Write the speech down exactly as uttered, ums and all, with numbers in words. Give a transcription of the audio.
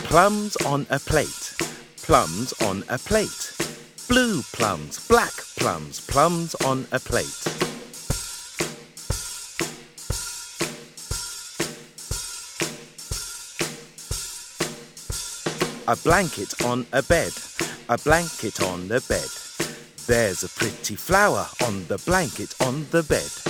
Plums on a plate, plums on a plate. Blue plums, black plums, plums on a plate. A blanket on a bed, a blanket on the bed. There's a pretty flower on the blanket on the bed.